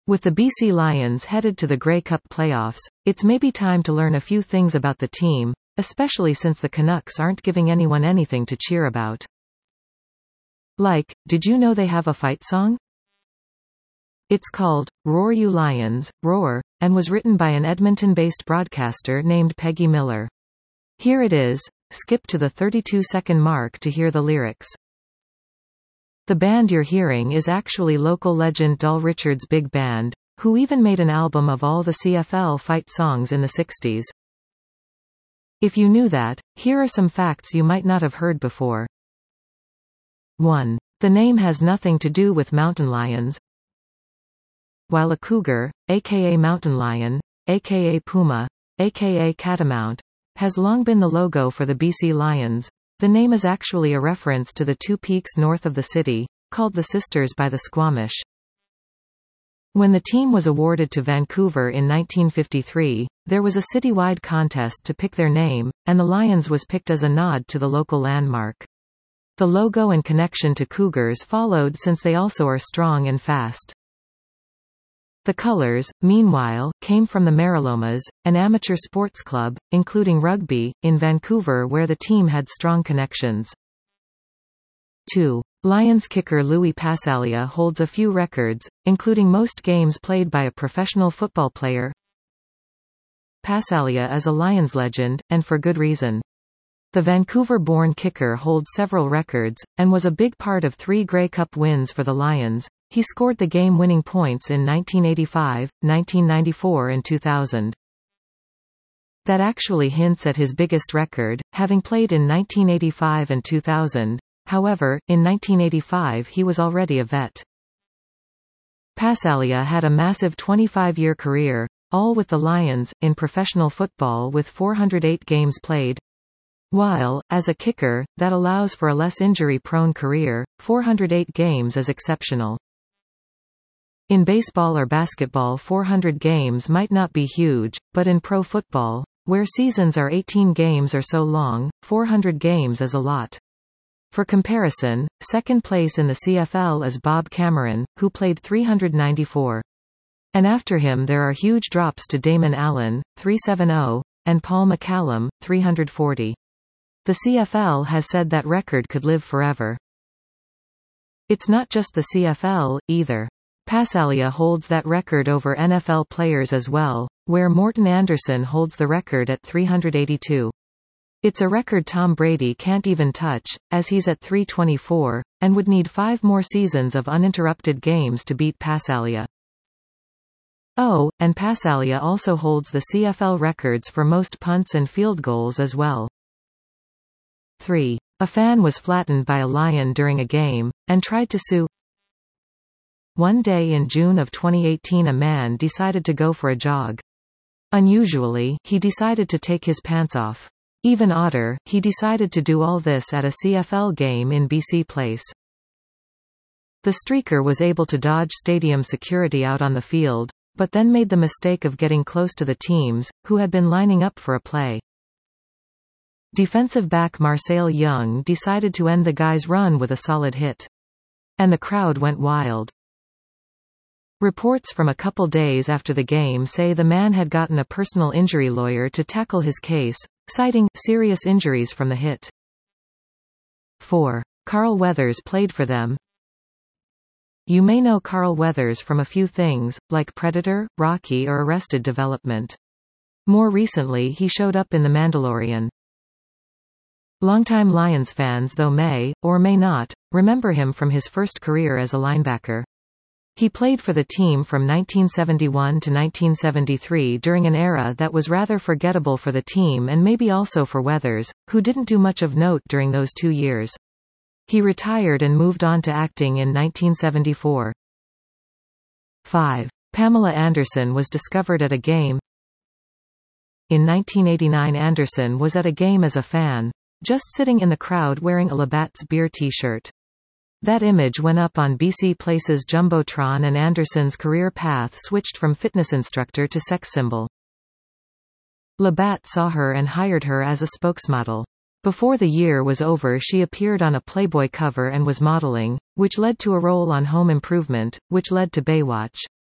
With the BC Lions headed to the Grey Cup playoffs, it's maybe time to learn a few things about the team, especially since the Canucks aren't giving anyone anything to cheer about. Like, did you know they have a fight song? It's called, Roar You Lions, Roar, and was written by an Edmonton-based broadcaster named Peggy Miller. Here it is, skip to the 32-second mark to hear the lyrics. The band you're hearing is actually local legend Dull Richard's big band, who even made an album of all the CFL fight songs in the 60s. If you knew that, here are some facts you might not have heard before. 1. The name has nothing to do with mountain lions. While a cougar, aka mountain lion, aka puma, aka catamount, has long been the logo for the BC Lions, the name is actually a reference to the two peaks north of the city, called the Sisters by the Squamish. When the team was awarded to Vancouver in 1953, there was a citywide contest to pick their name, and the Lions was picked as a nod to the local landmark. The logo and connection to cougars followed since they also are strong and fast. The colors, meanwhile, came from the Marilomas, an amateur sports club, including rugby, in Vancouver where the team had strong connections. 2. Lions kicker Louis Passalia holds a few records, including most games played by a professional football player. Passalia is a Lions legend, and for good reason. The Vancouver-born kicker holds several records, and was a big part of 3 Grey Cup wins for the Lions. He scored the game-winning points in 1985, 1994 and 2000. That actually hints at his biggest record, having played in 1985 and 2000. However, in 1985 he was already a vet. Passalia had a massive 25-year career, all with the Lions, in professional football with 408 games played. While, as a kicker, that allows for a less injury-prone career, 408 games is exceptional. In baseball or basketball 400 games might not be huge, but in pro football, where seasons are 18 games or so long, 400 games is a lot. For comparison, second place in the CFL is Bob Cameron, who played 394. And after him there are huge drops to Damon Allen, 370, and Paul McCallum, 340. The CFL has said that record could live forever. It's not just the CFL, either. Passalia holds that record over NFL players as well, where Morton Anderson holds the record at 382. It's a record Tom Brady can't even touch, as he's at 324, and would need 5 more seasons of uninterrupted games to beat Passalia. Oh, and Passalia also holds the CFL records for most punts and field goals as well. 3. A fan was flattened by a lion during a game, and tried to sue. One day in June of 2018 a man decided to go for a jog. Unusually, he decided to take his pants off. Even odder, he decided to do all this at a CFL game in BC Place. The streaker was able to dodge stadium security out on the field, but then made the mistake of getting close to the teams, who had been lining up for a play. Defensive back Marcel Young decided to end the guy's run with a solid hit. And the crowd went wild. Reports from a couple days after the game say the man had gotten a personal injury lawyer to tackle his case, citing serious injuries from the hit. 4. Carl Weathers played for them. You may know Carl Weathers from a few things, like Predator, Rocky or Arrested Development. More recently he showed up in The Mandalorian. Longtime Lions fans though may, or may not, remember him from his first career as a linebacker. He played for the team from 1971 to 1973 during an era that was rather forgettable for the team and maybe also for Weathers, who didn't do much of note during those 2 years. He retired and moved on to acting in 1974. 5. Pamela Anderson was discovered at a game. In 1989 Anderson was at a game as a fan, just sitting in the crowd wearing a Labatt's beer t-shirt. That image went up on BC Place's Jumbotron and Anderson's career path switched from fitness instructor to sex symbol. Labatt saw her and hired her as a spokesmodel. Before the year was over she appeared on a Playboy cover and was modeling, which led to a role on Home Improvement, which led to Baywatch.